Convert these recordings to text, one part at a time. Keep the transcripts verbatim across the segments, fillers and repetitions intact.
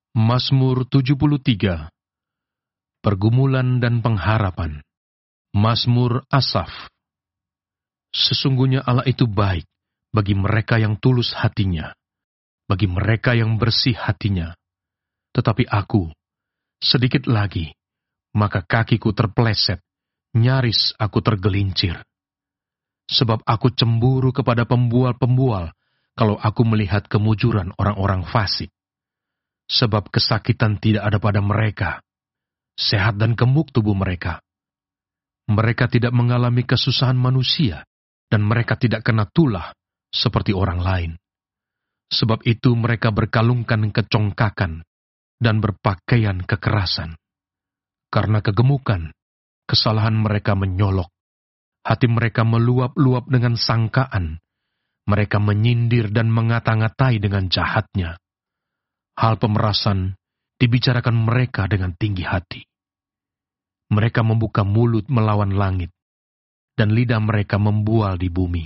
Mazmur tujuh puluh tiga. Pergumulan dan pengharapan. Mazmur Asaf. Sesungguhnya Allah itu baik bagi mereka yang tulus hatinya, bagi mereka yang bersih hatinya. Tetapi aku, sedikit lagi, maka kakiku terpeleset, nyaris aku tergelincir. Sebab aku cemburu kepada pembual-pembual kalau aku melihat kemujuran orang-orang fasik. Sebab kesakitan tidak ada pada mereka, sehat dan gemuk tubuh mereka. Mereka tidak mengalami kesusahan manusia, dan mereka tidak kena tulah seperti orang lain. Sebab itu mereka berkalungkan kecongkakan dan berpakaian kekerasan. Karena kegemukan, kesalahan mereka menyolok. Hati mereka meluap-luap dengan sangkaan. Mereka menyindir dan mengata-ngatai dengan jahatnya. Hal pemerasan dibicarakan mereka dengan tinggi hati. Mereka membuka mulut melawan langit, dan lidah mereka membual di bumi.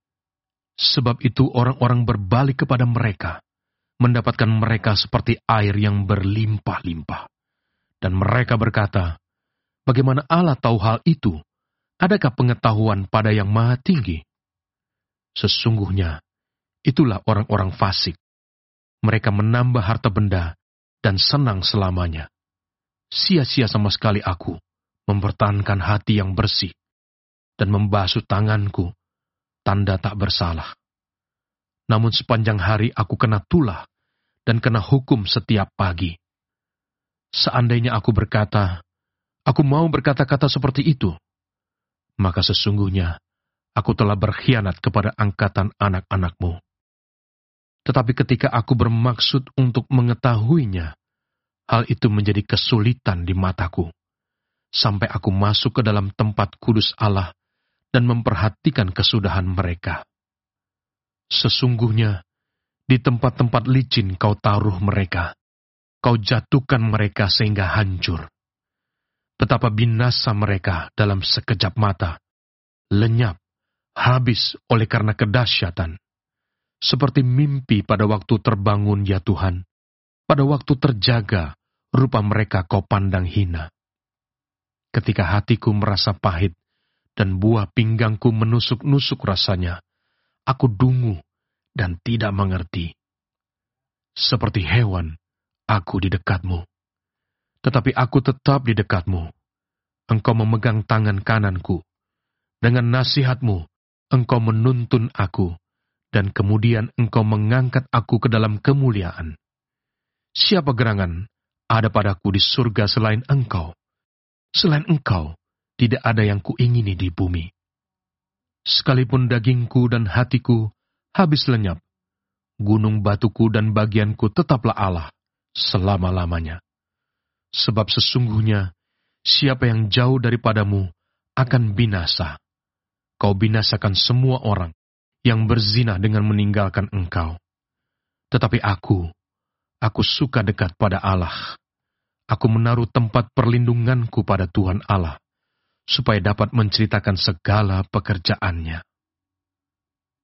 Sebab itu orang-orang berbalik kepada mereka, mendapatkan mereka seperti air yang berlimpah-limpah. Dan mereka berkata, bagaimana Allah tahu hal itu? Adakah pengetahuan pada yang maha tinggi? Sesungguhnya, itulah orang-orang fasik. Mereka menambah harta benda dan senang selamanya. Sia-sia sama sekali aku mempertahankan hati yang bersih dan membasuh tanganku, tanda tak bersalah. Namun sepanjang hari aku kena tulah dan kena hukum setiap pagi. Seandainya aku berkata, aku mau berkata-kata seperti itu, maka sesungguhnya aku telah berkhianat kepada angkatan anak-anakmu. Tetapi ketika aku bermaksud untuk mengetahuinya, hal itu menjadi kesulitan di mataku, sampai aku masuk ke dalam tempat kudus Allah dan memperhatikan kesudahan mereka. Sesungguhnya, di tempat-tempat licin kau taruh mereka, kau jatuhkan mereka sehingga hancur. Betapa binasa mereka dalam sekejap mata, lenyap, habis oleh karena kedahsyatan. Seperti mimpi pada waktu terbangun ya Tuhan, pada waktu terjaga, rupa mereka kau pandang hina. Ketika hatiku merasa pahit, dan buah pinggangku menusuk-nusuk rasanya, aku dungu dan tidak mengerti. Seperti hewan, aku di dekatmu. Tetapi aku tetap di dekatmu. Engkau memegang tangan kananku. Dengan nasihatmu, engkau menuntun aku. Dan kemudian engkau mengangkat aku ke dalam kemuliaan. Siapa gerangan ada padaku di surga selain engkau? Selain engkau, tidak ada yang kuingini di bumi. Sekalipun dagingku dan hatiku habis lenyap, gunung batuku dan bagianku tetaplah Allah selama-lamanya. Sebab sesungguhnya, siapa yang jauh daripadamu akan binasa. Kau binasakan semua orang yang berzina dengan meninggalkan engkau. Tetapi aku, aku suka dekat pada Allah. Aku menaruh tempat perlindunganku pada Tuhan Allah, supaya dapat menceritakan segala pekerjaannya.